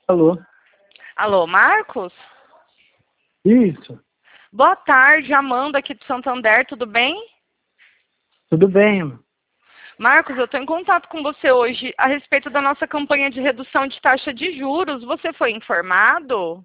Alô? Alô, Marcos? Isso, Boa tarde, Amanda aqui do Santander, tudo bem? tudo bem? Marcos, eu estou em contato com você hoje a respeito da nossa campanha de redução de taxa de juros. Você foi informado?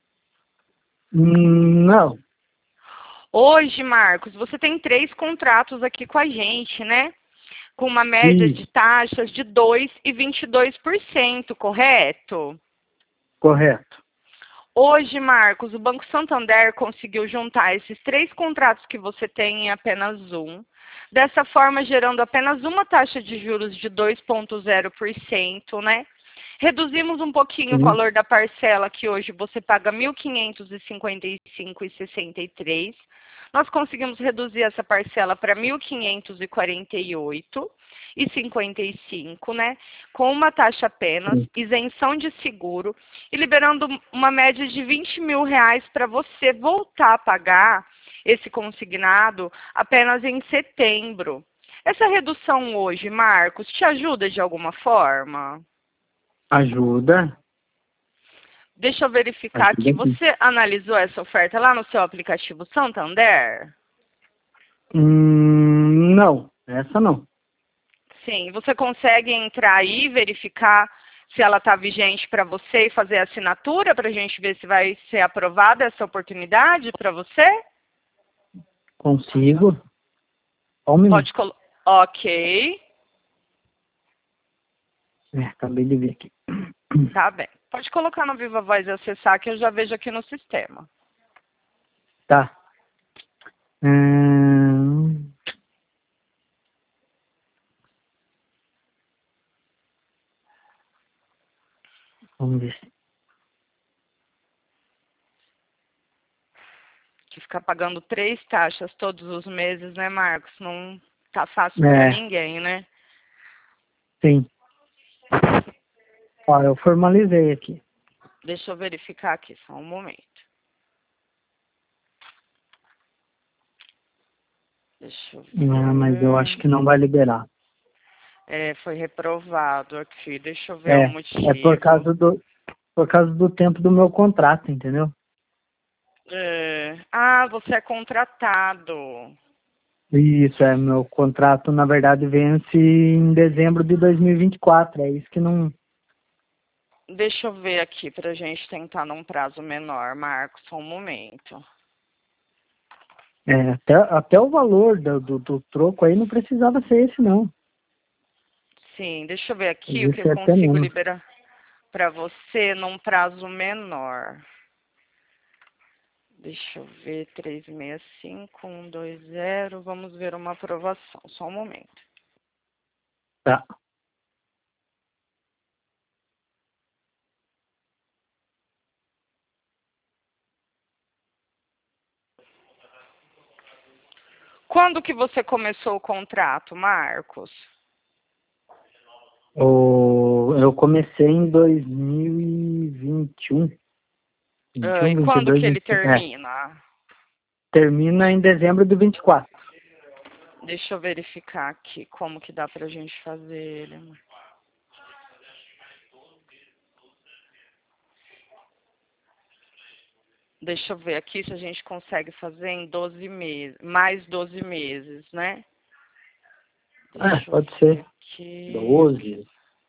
Não. Hoje, Marcos, você tem 3 contratos aqui com a gente, né? Com uma média de Isso, taxas de 2 e 22%, correto? correto. Hoje, Marcos, o Banco Santander conseguiu juntar esses 3 contratos que você tem em apenas um. Dessa forma, gerando apenas uma taxa de juros de 2,0%, né? Reduzimos um pouquinho o Sim, valor da parcela, que hoje você paga R$ 1.555,63. Nós conseguimos reduzir essa parcela para R$ 1.548,55, né? Com uma taxa apenas, sim. isenção de seguro e liberando uma média de R$ 20.000 para você voltar a pagar esse consignado apenas em setembro. Essa redução hoje, Marcos, te ajuda de alguma forma? Ajuda? Deixa eu verificar aqui. Ajuda sim. Você analisou essa oferta lá no seu aplicativo Santander? Não, essa não. Sim. Você consegue entrar aí e verificar se ela está vigente para você e fazer a assinatura para a gente ver se vai ser aprovada essa oportunidade para você? Consigo? Só um Pode minuto. colocar. Ok, Acabei de ver aqui. tá bem. Pode colocar no Viva Voz e acessar que eu já vejo aqui no sistema. Tá. Hum, Vamos ver. Que ficar pagando 3 taxas todos os meses, né, Marcos? Não tá fácil para É, ninguém, né? sim. Ó, eu formalizei aqui. Deixa eu verificar aqui, só um momento. Deixa eu Mas eu acho ver. que não vai liberar. É, foi reprovado aqui. Deixa eu ver o É motivo. por causa do tempo do meu contrato, entendeu? É. Ah, você é contratado. Isso, meu contrato, na verdade, vence em dezembro de 2024. É isso que não. Deixa eu ver aqui pra gente tentar num prazo menor, Marcos, só um momento. Até o valor do troco aí não precisava ser esse, não. Sim, deixa eu ver aqui o Podia que eu ser até consigo menos. liberar pra você num prazo menor. Deixa eu ver, 365120. Vamos ver uma aprovação, só um momento. Tá. Quando que você começou o contrato, Marcos? Eu comecei em 2021. Ah, 21, e quando 22, que ele 23. termina? Termina em dezembro de 24. Deixa eu verificar aqui como que dá pra gente fazer ele. Deixa eu ver aqui se a gente consegue fazer em 12 meses, mais 12 meses, né? Deixa eu Pode ver ser aqui. 12,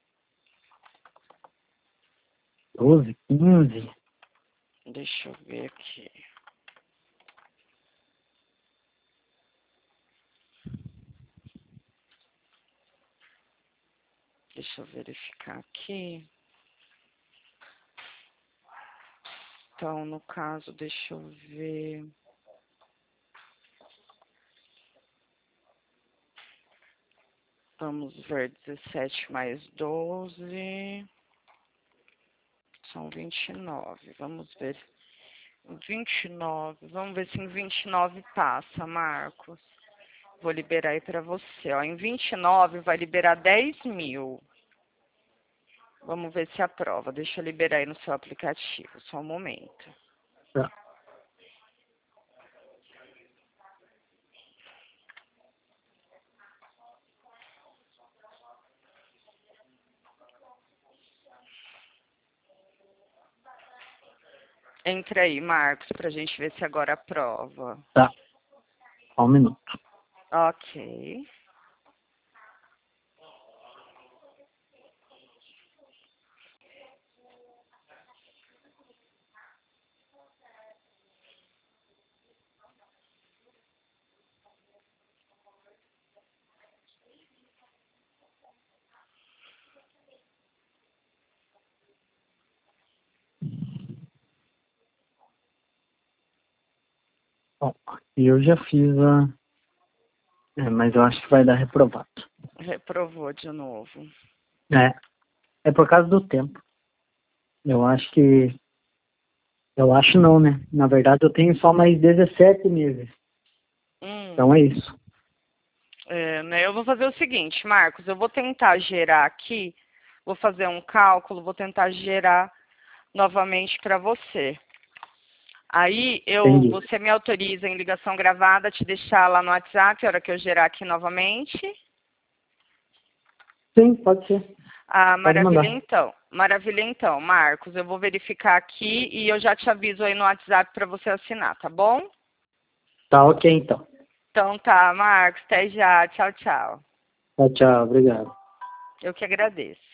12, 15. Deixa eu ver aqui. Deixa eu verificar aqui. Então, no caso, deixa eu ver. Vamos ver, 17 mais 12 são 29. Vamos ver. 29. Vamos ver se em 29 passa, Marcos. Vou liberar aí para você. Ó. Em 29 vai liberar 10.000. Vamos ver se aprova. Deixa eu liberar aí no seu aplicativo. Só um momento. Tá. Entra aí, Marcos, para a gente ver se agora aprova. Tá, só um minuto. Ok. Bom, eu já fiz a... mas eu acho que vai dar reprovado. Reprovou de novo. É por causa do tempo. Eu acho que... Eu acho não, né? Na verdade, eu tenho só mais 17 meses. Então é isso. Né, eu vou fazer o seguinte, Marcos, eu vou tentar gerar aqui, vou fazer um cálculo, vou tentar gerar novamente para você. Aí Entendi. você me autoriza em ligação gravada te deixar lá no WhatsApp, a hora que eu gerar aqui novamente? Sim, pode ser. Ah, Pode maravilha mandar. então. Maravilha então, Marcos. Eu vou verificar aqui e eu já te aviso aí no WhatsApp para você assinar, tá bom? Tá ok, então. Então tá, Marcos. Até já. Tchau, tchau. Tchau, tchau. Obrigado. Eu que agradeço.